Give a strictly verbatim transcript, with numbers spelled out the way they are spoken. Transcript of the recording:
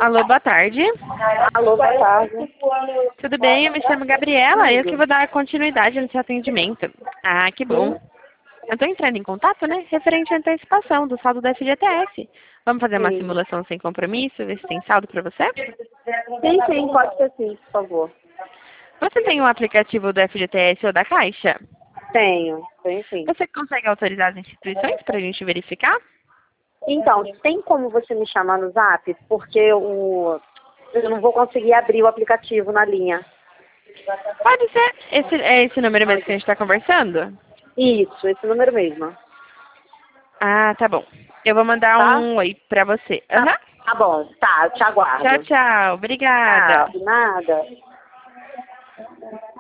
Alô, boa tarde. Alô, boa tarde. Tudo bem? Eu me chamo Gabriela e eu que vou dar continuidade no seu atendimento. Ah, que bom. Eu estou entrando em contato, né? Referente à antecipação do saldo da F G T S. Vamos fazer uma Sim. simulação sem compromisso, ver se tem saldo para você? Sim, sim, pode ser sim, por favor. Você tem um aplicativo do F G T S ou da Caixa? Tenho, tenho sim. Você consegue autorizar as instituições para a gente verificar? Então, tem como você me chamar no Zap? Porque o, eu não vou conseguir abrir o aplicativo na linha. Pode ser. Esse, é esse número mesmo que a gente está conversando? Isso, esse número mesmo. Ah, tá bom. Eu vou mandar Tá? um oi para você. Tá, Aham. tá bom, tá, eu te aguardo. Tchau, tchau. Obrigada. Tchau, de nada.